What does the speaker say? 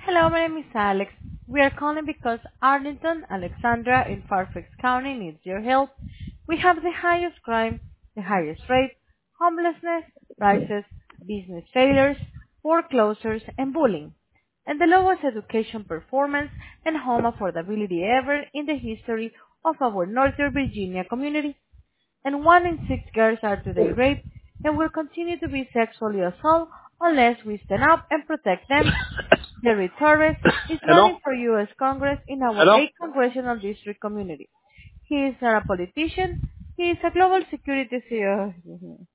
Hello, my name is Alex. We are calling because Arlington, Alexandra, in Fairfax County needs your help. We have the highest crime, the highest rate, homelessness, prices, business failures, foreclosures, and bullying, and the lowest education performance and home affordability ever in the history of our Northern Virginia community. And 1 in 6 girls are today raped and will continue to be sexually assaulted unless we stand up and protect them. Jerry Torres is Hello? running for U.S. Congress in our Hello? 8th congressional district community. He is not a politician. He is a global security CEO.